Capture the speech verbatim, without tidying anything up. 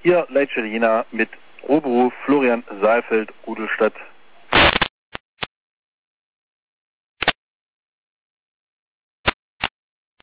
Ihr Leitcher Jena mit Rohberuf Florian Saalfeld, Rudolstadt